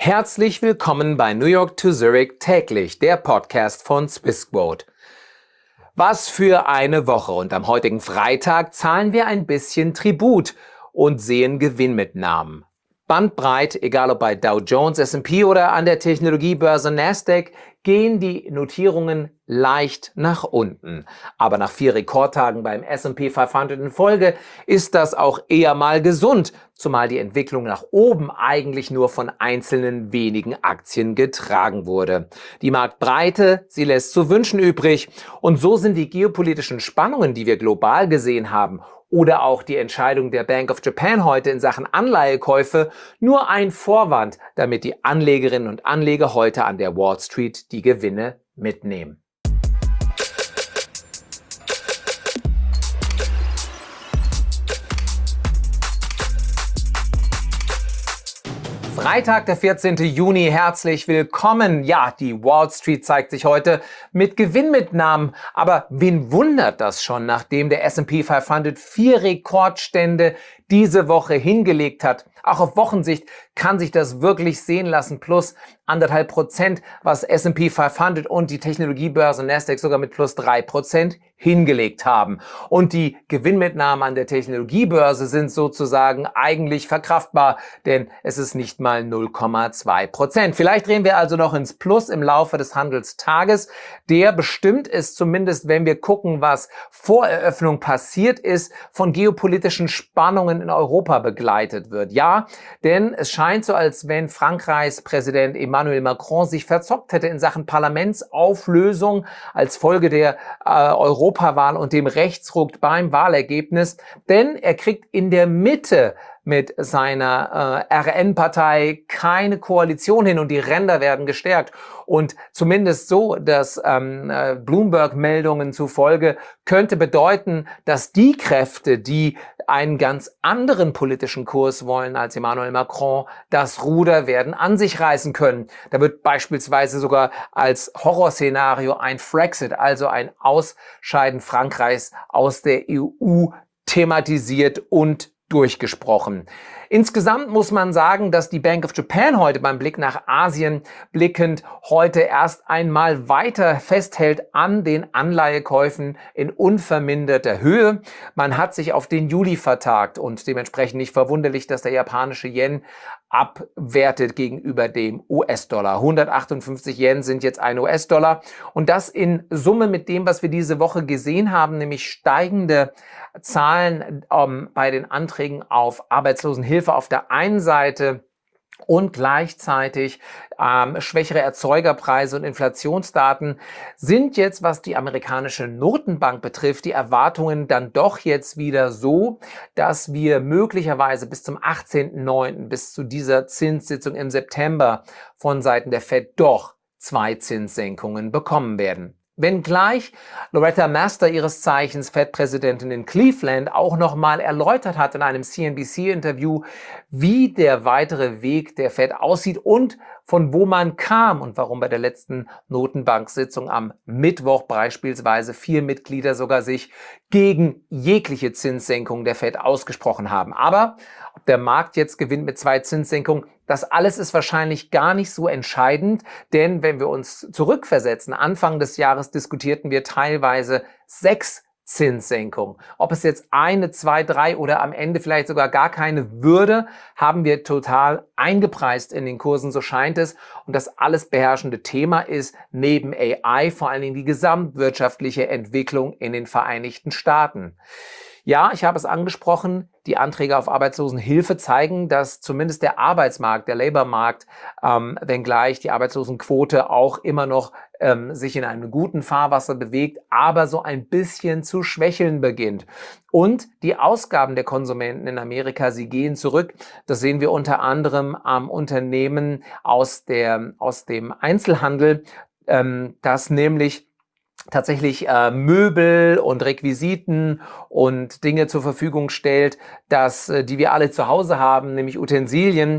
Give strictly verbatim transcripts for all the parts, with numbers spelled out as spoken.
Herzlich willkommen bei New York to Zurich täglich, der Podcast von Swissquote. Was für eine Woche, und am heutigen Freitag zahlen wir ein bisschen Tribut und sehen Gewinnmitnahmen. Bandbreit, egal ob bei Dow Jones, S und P oder an der Technologiebörse Nasdaq, gehen die Notierungen leicht nach unten. Aber nach vier Rekordtagen beim S und P fünfhundert in Folge ist das auch eher mal gesund, zumal die Entwicklung nach oben eigentlich nur von einzelnen wenigen Aktien getragen wurde. Die Marktbreite, sie lässt zu wünschen übrig, und so sind die geopolitischen Spannungen, die wir global gesehen haben, oder auch die Entscheidung der Bank of Japan heute in Sachen Anleihekäufe nur ein Vorwand, damit die Anlegerinnen und Anleger heute an der Wall Street die Gewinne mitnehmen. Freitag, der vierzehnten Juni, herzlich willkommen. Ja, die Wall Street zeigt sich heute mit Gewinnmitnahmen. Aber wen wundert das schon, nachdem der S und P fünfhundert vier Rekordstände diese Woche hingelegt hat? Auch auf Wochensicht kann sich das wirklich sehen lassen, plus anderthalb Prozent, was S und P fünfhundert und die Technologiebörse Nasdaq sogar mit plus drei Prozent hingelegt haben. Und die Gewinnmitnahmen an der Technologiebörse sind sozusagen eigentlich verkraftbar, denn es ist nicht mal null Komma zwei Prozent. Vielleicht drehen wir also noch ins Plus im Laufe des Handelstages. Der bestimmt ist, zumindest wenn wir gucken, was vor Eröffnung passiert ist, von geopolitischen Spannungen in Europa begleitet wird. Ja, denn es scheint so, als wenn Frankreichs Präsident Emmanuel Macron sich verzockt hätte in Sachen Parlamentsauflösung als Folge der äh, Europawahl und dem Rechtsruck beim Wahlergebnis. Denn er kriegt in der Mitte mit seiner äh, R N-Partei keine Koalition hin und die Ränder werden gestärkt. Und zumindest so, dass ähm, äh, Bloomberg-Meldungen zufolge könnte bedeuten, dass die Kräfte, die einen ganz anderen politischen Kurs wollen als Emmanuel Macron, das Ruder werden an sich reißen können. Da wird beispielsweise sogar als Horrorszenario ein Frexit, also ein Ausscheiden Frankreichs aus der E U, thematisiert und durchgesprochen. Insgesamt muss man sagen, dass die Bank of Japan heute beim Blick nach Asien blickend heute erst einmal weiter festhält an den Anleihekäufen in unverminderter Höhe. Man hat sich auf den Juli vertagt und dementsprechend nicht verwunderlich, dass der japanische Yen abwertet gegenüber dem U S-Dollar. hundertachtundfünfzig Yen sind jetzt ein U S-Dollar, und das in Summe mit dem, was wir diese Woche gesehen haben, nämlich steigende Zahlen ähm, bei den Anträgen auf Arbeitslosenhilfe auf der einen Seite und gleichzeitig ähm, schwächere Erzeugerpreise und Inflationsdaten, sind jetzt, was die amerikanische Notenbank betrifft, die Erwartungen dann doch jetzt wieder so, dass wir möglicherweise bis zum achtzehnten neunten, bis zu dieser Zinssitzung im September von Seiten der Fed doch zwei Zinssenkungen bekommen werden. Wenngleich Loretta Mester, ihres Zeichens Fed-Präsidentin in Cleveland, auch nochmal erläutert hat in einem C N B C-Interview, wie der weitere Weg der Fed aussieht und von wo man kam und warum bei der letzten Notenbank-Sitzung am Mittwoch beispielsweise vier Mitglieder sogar sich gegen jegliche Zinssenkung der Fed ausgesprochen haben. Aber ob der Markt jetzt gewinnt mit zwei Zinssenkungen, das alles ist wahrscheinlich gar nicht so entscheidend, denn wenn wir uns zurückversetzen, Anfang des Jahres diskutierten wir teilweise sechs Zinssenkungen. Ob es jetzt eine, zwei, drei oder am Ende vielleicht sogar gar keine würde, haben wir total eingepreist in den Kursen, so scheint es. Und das alles beherrschende Thema ist neben A I vor allen Dingen die gesamtwirtschaftliche Entwicklung in den Vereinigten Staaten. Ja, ich habe es angesprochen, die Anträge auf Arbeitslosenhilfe zeigen, dass zumindest der Arbeitsmarkt, der Labormarkt, ähm, wenngleich die Arbeitslosenquote auch immer noch ähm, sich in einem guten Fahrwasser bewegt, aber so ein bisschen zu schwächeln beginnt. Und die Ausgaben der Konsumenten in Amerika, sie gehen zurück. Das sehen wir unter anderem am Unternehmen aus, der, aus dem Einzelhandel, ähm, das nämlich tatsächlich äh, Möbel und Requisiten und Dinge zur Verfügung stellt, dass, äh, die wir alle zu Hause haben, nämlich Utensilien,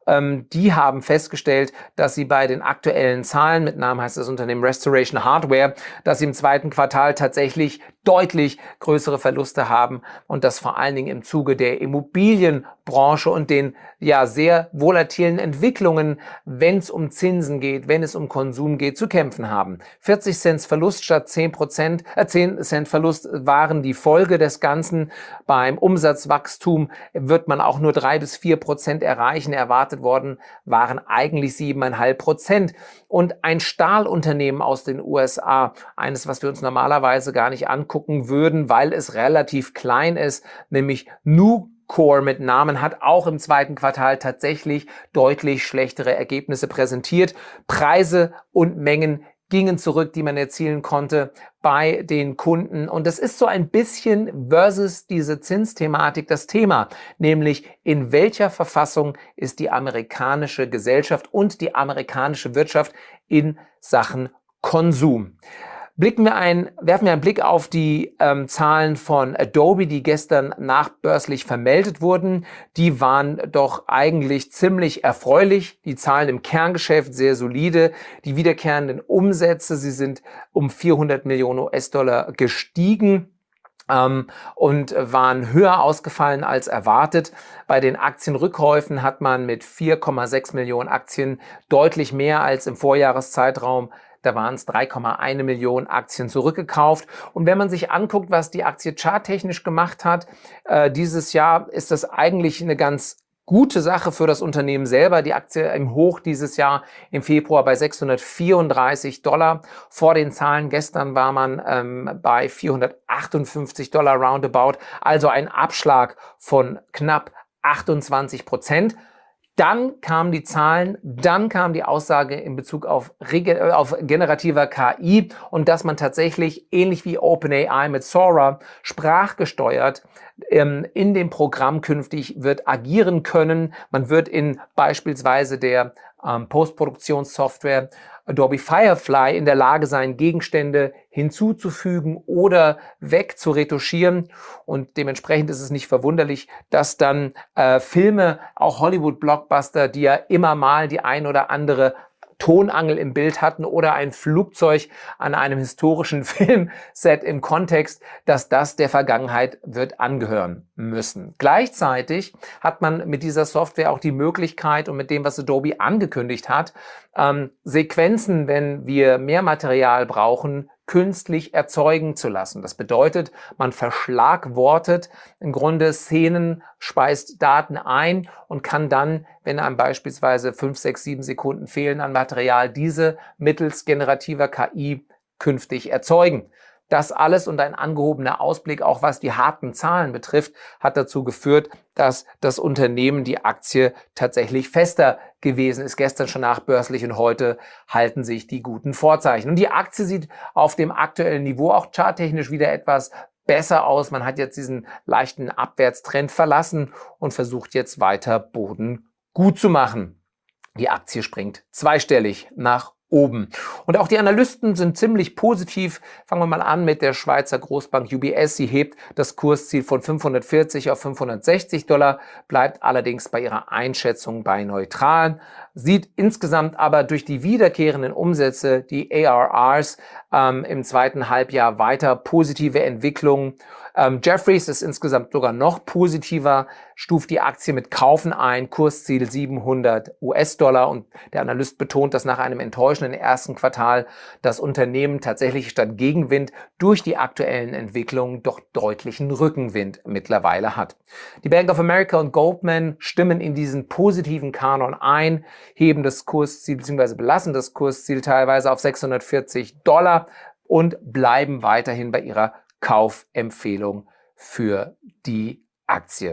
Ähm, die haben festgestellt, dass sie bei den aktuellen Zahlen, mit Namen heißt das Unternehmen Restoration Hardware, dass sie im zweiten Quartal tatsächlich deutlich größere Verluste haben und das vor allen Dingen im Zuge der Immobilienbranche und den ja sehr volatilen Entwicklungen, wenn es um Zinsen geht, wenn es um Konsum geht, zu kämpfen haben. vierzig Cent Verlust statt zehn Prozent, äh, zehn Cent Verlust waren die Folge des Ganzen. Beim Umsatzwachstum wird man auch nur drei bis vier Prozent erreichen. Erwartet worden waren eigentlich sieben Komma fünf Prozent. Und ein Stahlunternehmen aus den U S A, eines, was wir uns normalerweise gar nicht angucken würden, weil es relativ klein ist, nämlich Nucor mit Namen, hat auch im zweiten Quartal tatsächlich deutlich schlechtere Ergebnisse präsentiert. Preise und Mengen gingen zurück, die man erzielen konnte bei den Kunden. Und das ist so ein bisschen versus diese Zinsthematik das Thema, nämlich in welcher Verfassung ist die amerikanische Gesellschaft und die amerikanische Wirtschaft in Sachen Konsum. Blicken wir ein, werfen wir einen Blick auf die ähm, Zahlen von Adobe, die gestern nachbörslich vermeldet wurden. Die waren doch eigentlich ziemlich erfreulich. Die Zahlen im Kerngeschäft sehr solide. Die wiederkehrenden Umsätze, sie sind um vierhundert Millionen U S-Dollar gestiegen ähm, und waren höher ausgefallen als erwartet. Bei den Aktienrückkäufen hat man mit vier Komma sechs Millionen Aktien deutlich mehr als im Vorjahreszeitraum. Da waren es drei Komma eins Millionen Aktien zurückgekauft. Und wenn man sich anguckt, was die Aktie charttechnisch gemacht hat, äh, dieses Jahr ist das eigentlich eine ganz gute Sache für das Unternehmen selber. Die Aktie im Hoch dieses Jahr im Februar bei sechshundertvierunddreißig Dollar. Vor den Zahlen gestern war man ähm, bei vierhundertachtundfünfzig Dollar roundabout. Also ein Abschlag von knapp achtundzwanzig Prozent. Dann kamen die Zahlen, dann kam die Aussage in Bezug auf, auf generativer K I und dass man tatsächlich, ähnlich wie OpenAI mit Sora, sprachgesteuert ähm, in dem Programm künftig wird agieren können. Man wird in beispielsweise der ähm, Postproduktionssoftware Adobe Firefly in der Lage sein, Gegenstände hinzuzufügen oder wegzuretuschieren. Und dementsprechend ist es nicht verwunderlich, dass dann äh, Filme, auch Hollywood-Blockbuster, die ja immer mal die ein oder andere Tonangel im Bild hatten oder ein Flugzeug an einem historischen Filmset im Kontext, dass das der Vergangenheit wird angehören müssen. Gleichzeitig hat man mit dieser Software auch die Möglichkeit und mit dem, was Adobe angekündigt hat, ähm, Sequenzen, wenn wir mehr Material brauchen, künstlich erzeugen zu lassen. Das bedeutet, man verschlagwortet im Grunde Szenen, speist Daten ein und kann dann, wenn einem beispielsweise fünf, sechs, sieben Sekunden fehlen an Material, diese mittels generativer K I künftig erzeugen. Das alles und ein angehobener Ausblick, auch was die harten Zahlen betrifft, hat dazu geführt, dass das Unternehmen, die Aktie, tatsächlich fester gewesen ist. Gestern schon nachbörslich und heute halten sich die guten Vorzeichen. Und die Aktie sieht auf dem aktuellen Niveau auch charttechnisch wieder etwas besser aus. Man hat jetzt diesen leichten Abwärtstrend verlassen und versucht jetzt weiter Boden gut zu machen. Die Aktie springt zweistellig nach oben. Und auch die Analysten sind ziemlich positiv. Fangen wir mal an mit der Schweizer Großbank U B S. Sie hebt das Kursziel von fünfhundertvierzig auf fünfhundertsechzig Dollar, bleibt allerdings bei ihrer Einschätzung bei neutral, sieht insgesamt aber durch die wiederkehrenden Umsätze, die A R Rs, ähm, im zweiten Halbjahr weiter positive Entwicklungen. Ähm, Jefferies ist insgesamt sogar noch positiver, stuft die Aktie mit Kaufen ein, Kursziel siebenhundert US-Dollar, und der Analyst betont, dass nach einem enttäuschenden ersten Quartal das Unternehmen tatsächlich statt Gegenwind durch die aktuellen Entwicklungen doch deutlichen Rückenwind mittlerweile hat. Die Bank of America und Goldman stimmen in diesen positiven Kanon ein, heben das Kursziel bzw. belassen das Kursziel teilweise auf sechshundertvierzig Dollar und bleiben weiterhin bei ihrer Kaufempfehlung für die Aktie.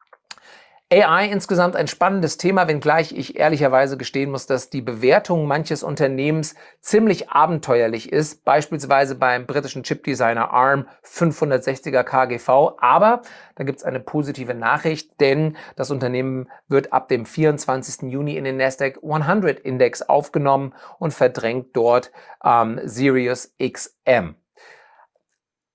A I insgesamt ein spannendes Thema, wenngleich ich ehrlicherweise gestehen muss, dass die Bewertung manches Unternehmens ziemlich abenteuerlich ist, beispielsweise beim britischen Chipdesigner ARM fünfhundertsechziger K G V. Aber da gibt es eine positive Nachricht, denn das Unternehmen wird ab dem vierundzwanzigsten Juni in den Nasdaq hundert Index aufgenommen und verdrängt dort ähm, Sirius X M.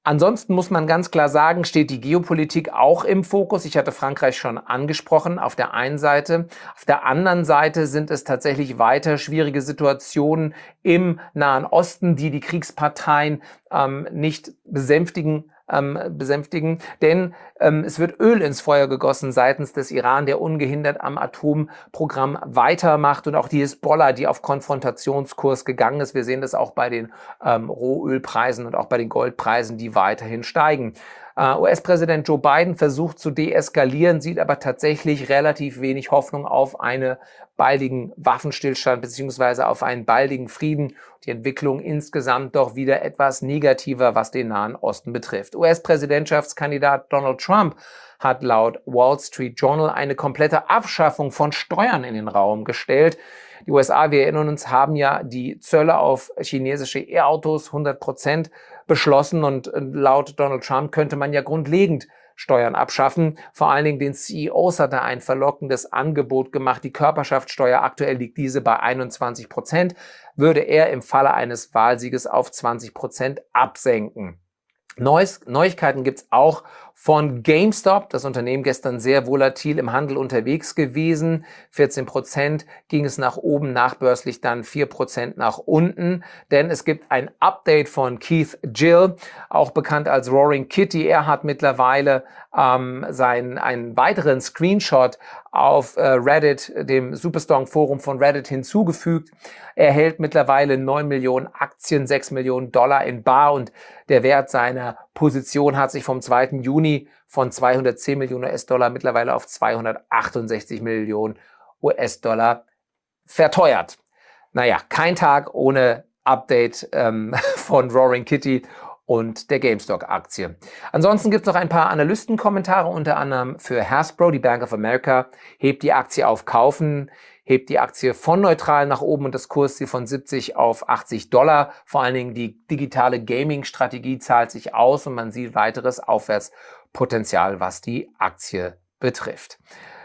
Ansonsten muss man ganz klar sagen, steht die Geopolitik auch im Fokus. Ich hatte Frankreich schon angesprochen, auf der einen Seite. Auf der anderen Seite sind es tatsächlich weiter schwierige Situationen im Nahen Osten, die die Kriegsparteien ähm, nicht besänftigen Ähm, besänftigen, denn ähm, es wird Öl ins Feuer gegossen seitens des Iran, der ungehindert am Atomprogramm weitermacht, und auch die Hisbollah, die auf Konfrontationskurs gegangen ist. Wir sehen das auch bei den ähm, Rohölpreisen und auch bei den Goldpreisen, die weiterhin steigen. Uh, U S-Präsident Joe Biden versucht zu deeskalieren, sieht aber tatsächlich relativ wenig Hoffnung auf einen baldigen Waffenstillstand bzw. auf einen baldigen Frieden. Die Entwicklung insgesamt doch wieder etwas negativer, was den Nahen Osten betrifft. U S-Präsidentschaftskandidat Donald Trump hat laut Wall Street Journal eine komplette Abschaffung von Steuern in den Raum gestellt. Die U S A, wir erinnern uns, haben ja die Zölle auf chinesische E-Autos hundert Prozent beschlossen, und laut Donald Trump könnte man ja grundlegend Steuern abschaffen. Vor allen Dingen den C E Os hat er ein verlockendes Angebot gemacht. Die Körperschaftssteuer, aktuell liegt diese bei einundzwanzig Prozent, würde er im Falle eines Wahlsieges auf zwanzig Prozent absenken. Neues, Neuigkeiten gibt es auch von GameStop. Das Unternehmen gestern sehr volatil im Handel unterwegs gewesen. vierzehn Prozent ging es nach oben, nachbörslich dann vier Prozent nach unten. Denn es gibt ein Update von Keith Gill, auch bekannt als Roaring Kitty. Er hat mittlerweile ähm, seinen, einen weiteren Screenshot auf äh, Reddit, dem Superstrong-Forum von Reddit, hinzugefügt. Er hält mittlerweile neun Millionen Aktien, sechs Millionen Dollar in bar, und der Wert seiner Position hat sich vom zweiten Juni von zweihundertzehn Millionen U S-Dollar mittlerweile auf zweihundertachtundsechzig Millionen U S-Dollar verteuert. Naja, kein Tag ohne Update ähm, von Roaring Kitty und der GameStop-Aktie. Ansonsten gibt es noch ein paar Analystenkommentare, unter anderem für Hasbro. Die Bank of America hebt die Aktie auf Kaufen, hebt die Aktie von neutral nach oben und das Kursziel von siebzig auf achtzig Dollar. Vor allen Dingen die digitale Gaming-Strategie zahlt sich aus, und man sieht weiteres Aufwärtspotenzial, was die Aktie betrifft.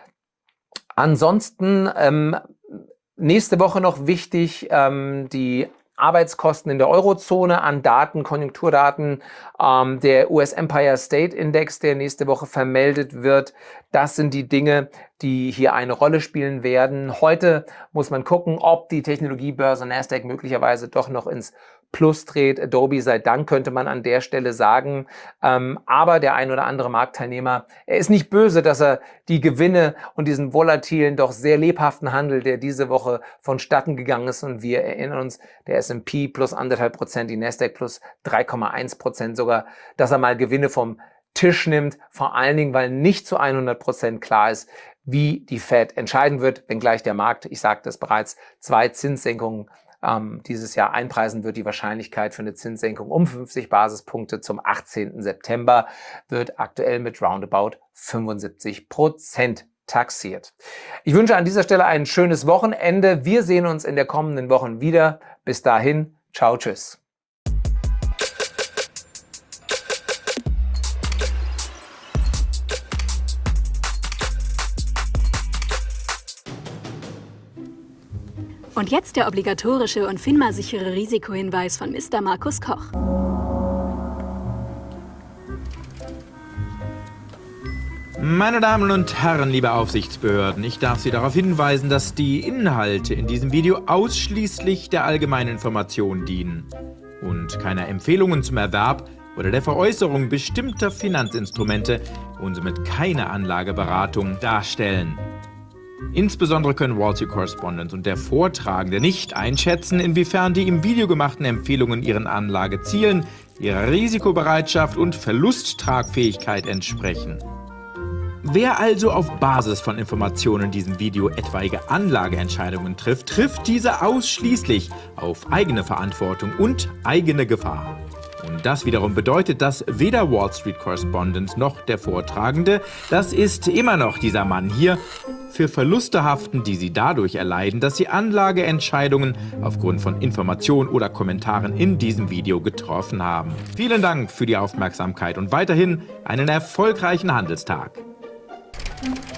Ansonsten ähm, nächste Woche noch wichtig, ähm, die Arbeitskosten in der Eurozone an Daten, Konjunkturdaten, ähm, der U S Empire State Index, der nächste Woche vermeldet wird. Das sind die Dinge, die hier eine Rolle spielen werden. Heute muss man gucken, ob die Technologiebörse Nasdaq möglicherweise doch noch ins Plus dreht. Adobe sei Dank, könnte man an der Stelle sagen. Ähm, aber der ein oder andere Marktteilnehmer, er ist nicht böse, dass er die Gewinne und diesen volatilen, doch sehr lebhaften Handel, der diese Woche vonstatten gegangen ist, und wir erinnern uns, der S und P plus anderthalb Prozent, die Nasdaq plus drei Komma eins Prozent sogar, dass er mal Gewinne vom Tisch nimmt, vor allen Dingen, weil nicht zu hundert Prozent klar ist, wie die Fed entscheiden wird, wenngleich der Markt, ich sagte es bereits, zwei Zinssenkungen ähm, dieses Jahr einpreisen wird. Die Wahrscheinlichkeit für eine Zinssenkung um fünfzig Basispunkte zum achtzehnten September wird aktuell mit roundabout fünfundsiebzig Prozent taxiert. Ich wünsche an dieser Stelle ein schönes Wochenende. Wir sehen uns in der kommenden Woche wieder. Bis dahin, ciao, tschüss. Und jetzt der obligatorische und FINMA-sichere Risikohinweis von Mister Markus Koch. Meine Damen und Herren, liebe Aufsichtsbehörden, ich darf Sie darauf hinweisen, dass die Inhalte in diesem Video ausschließlich der allgemeinen Information dienen und keine Empfehlungen zum Erwerb oder der Veräußerung bestimmter Finanzinstrumente und somit keine Anlageberatung darstellen. Insbesondere können Wall Street Correspondent und der Vortragende nicht einschätzen, inwiefern die im Video gemachten Empfehlungen ihren Anlagezielen, ihrer Risikobereitschaft und Verlusttragfähigkeit entsprechen. Wer also auf Basis von Informationen in diesem Video etwaige Anlageentscheidungen trifft, trifft diese ausschließlich auf eigene Verantwortung und eigene Gefahr. Und das wiederum bedeutet, dass weder Wall Street Correspondent noch der Vortragende, das ist immer noch dieser Mann hier, für Verluste haften, die sie dadurch erleiden, dass sie Anlageentscheidungen aufgrund von Informationen oder Kommentaren in diesem Video getroffen haben. Vielen Dank für die Aufmerksamkeit und weiterhin einen erfolgreichen Handelstag.